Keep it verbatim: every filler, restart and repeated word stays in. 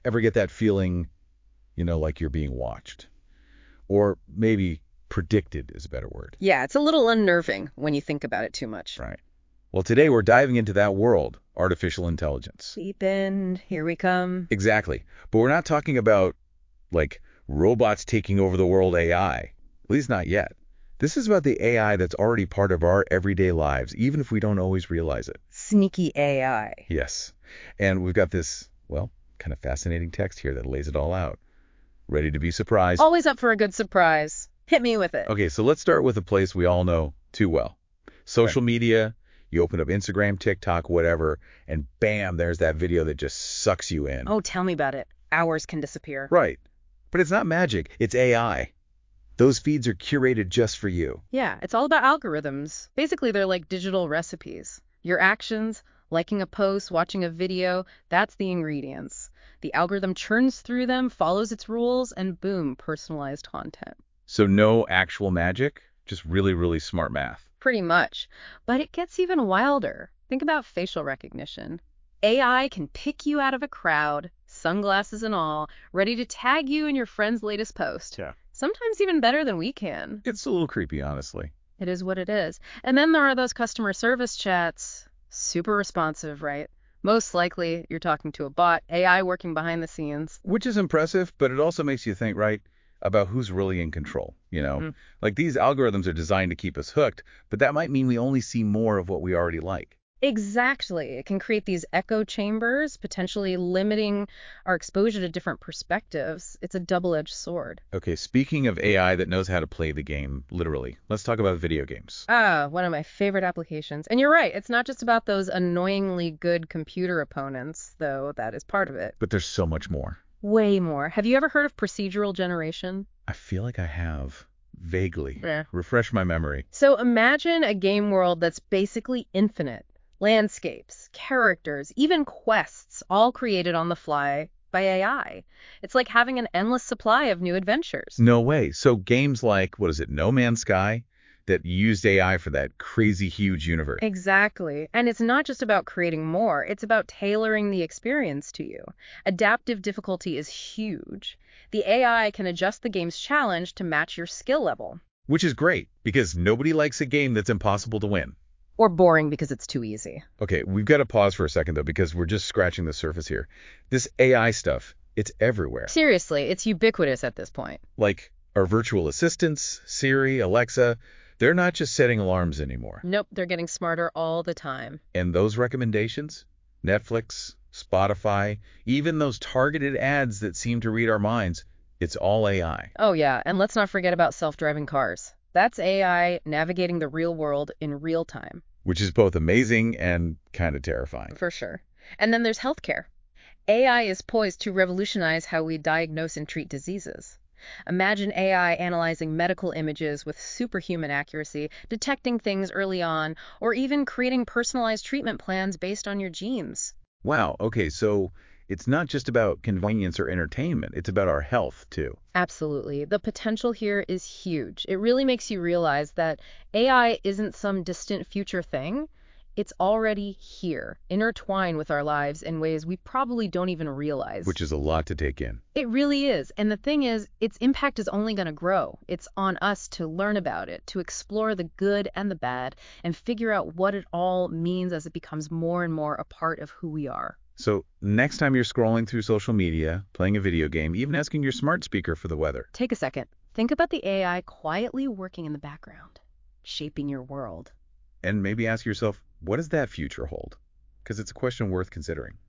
Ever get that feeling, you know, like you're being watched? Or maybe predicted is a better word. Yeah, it's a little unnerving when you think about it too much. Right. Well, today we're diving into that world, artificial intelligence. Deep in, here we come. Exactly. But we're not talking about, like, robots taking over the world A I. At least not yet. This is about the A I that's already part of our everyday lives, even if we don't always realize it. Sneaky A I. Yes. And we've got this, well, kind of fascinating text here that lays it all out. Ready to be surprised? Always up for a good surprise. Hit me with it. Okay, so let's start with a place we all know too well. Social media. You open up Instagram, TikTok, whatever, and bam, there's that video that just sucks you in. Oh, tell me about it. Hours can disappear. Right. But it's not magic. It's A I. Those feeds are curated just for you. Yeah, it's all about algorithms. Basically, they're like digital recipes. Your actions, liking a post, watching a video, that's the ingredients. The algorithm churns through them, follows its rules, and boom, personalized content. So no actual magic, just really, really smart math. Pretty much. But it gets even wilder. Think about facial recognition. A I can pick you out of a crowd, sunglasses and all, ready to tag you in your friend's latest post. Yeah. Sometimes even better than we can. It's a little creepy, honestly. It is what it is. And then there are those customer service chats. Super responsive, right? Most likely, you're talking to a bot, A I working behind the scenes. Which is impressive, but it also makes you think, right, about who's really in control, you know? Mm. Like, these algorithms are designed to keep us hooked, but that might mean we only see more of what we already like. Exactly. It can create these echo chambers, potentially limiting our exposure to different perspectives. It's a double-edged sword. Okay, speaking of A I that knows how to play the game, literally, let's talk about video games. Ah, one of my favorite applications. And you're right, it's not just about those annoyingly good computer opponents, though that is part of it. But there's so much more. Way more. Have you ever heard of procedural generation? I feel like I have. Vaguely. Yeah. Refresh my memory. So imagine a game world that's basically infinite. Landscapes, characters, even quests, all created on the fly by A I. It's like having an endless supply of new adventures. No way. So games like, what is it, No Man's Sky, that used A I for that crazy huge universe. Exactly. And it's not just about creating more, it's about tailoring the experience to you. Adaptive difficulty is huge. The A I can adjust the game's challenge to match your skill level. Which is great, because nobody likes a game that's impossible to win. Or boring because it's too easy. Okay, we've got to pause for a second, though, because we're just scratching the surface here. This A I stuff, it's everywhere. Seriously, it's ubiquitous at this point. Like our virtual assistants, Siri, Alexa, they're not just setting alarms anymore. Nope, they're getting smarter all the time. And those recommendations, Netflix, Spotify, even those targeted ads that seem to read our minds, it's all A I. Oh yeah, and let's not forget about self-driving cars. That's A I navigating the real world in real time. Which is both amazing and kind of terrifying. For sure. And then there's healthcare. A I is poised to revolutionize how we diagnose and treat diseases. Imagine A I analyzing medical images with superhuman accuracy, detecting things early on, or even creating personalized treatment plans based on your genes. Wow, okay, so it's not just about convenience or entertainment, it's about our health, too. Absolutely. The potential here is huge. It really makes you realize that A I isn't some distant future thing. It's already here, intertwined with our lives in ways we probably don't even realize. Which is a lot to take in. It really is. And the thing is, its impact is only going to grow. It's on us to learn about it, to explore the good and the bad, and figure out what it all means as it becomes more and more a part of who we are. So next time you're scrolling through social media, playing a video game, even asking your smart speaker for the weather. Take a second. Think about the A I quietly working in the background, shaping your world. And maybe ask yourself, what does that future hold? Because it's a question worth considering.